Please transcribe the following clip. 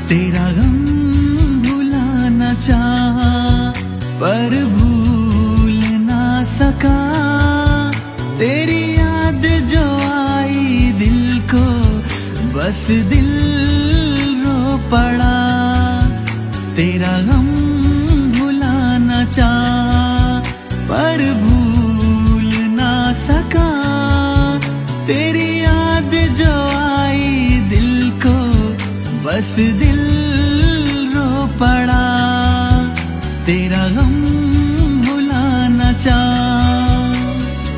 तेरा गम भुलाना चाहा पर भूल ना सका। तेरी याद जो आई दिल को बस दिल रो पड़ा। तेरा गम भुलाना चाहा पर भूल ना सका। तेरी याद जो आई दिल को बस दिल रो पड़ा। तेरा गम भुलाना चाहा।